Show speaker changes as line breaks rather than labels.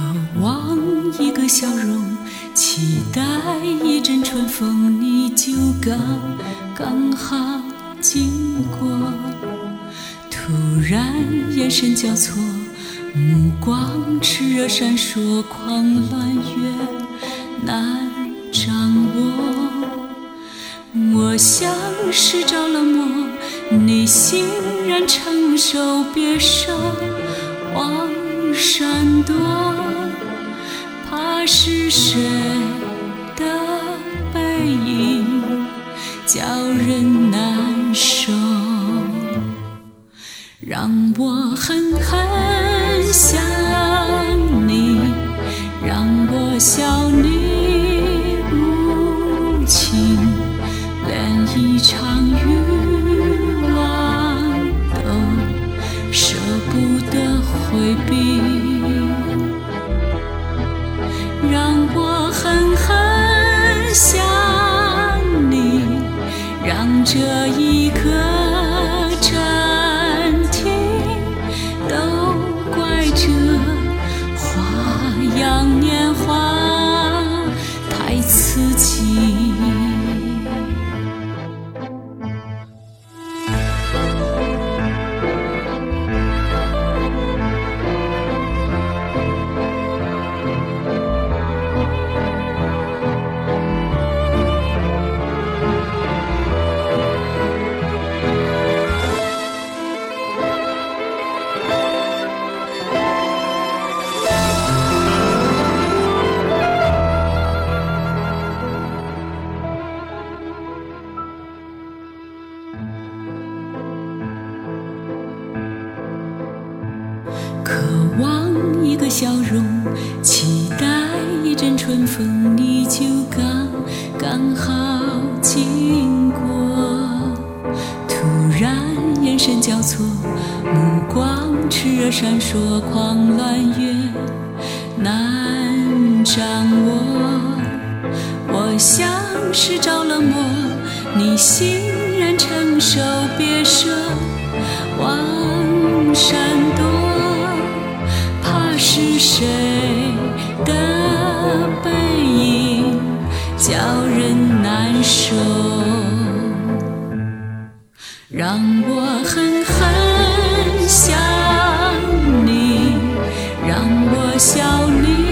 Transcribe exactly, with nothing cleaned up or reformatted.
望一个笑容，期待一阵春风，你就刚刚好经过。突然眼神交错，目光炽热闪烁，狂乱越难掌握。我像是着了魔，你欣然承受，别舍往闪躲。怕是谁的背影叫人难受，让我狠狠想你，让我笑你无情，连一场欲望都舍不得回避。让我狠狠想你，让这一刻暂停，都怪这花样年华太刺激。渴望一个笑容，期待一阵春风，你就刚刚好经过。突然眼神交错，目光炽热闪烁，狂乱越难掌握。我像是着了魔，你欣然承受，别舍往闪躲。是谁的背影叫人难受，让我狠狠想你，让我笑你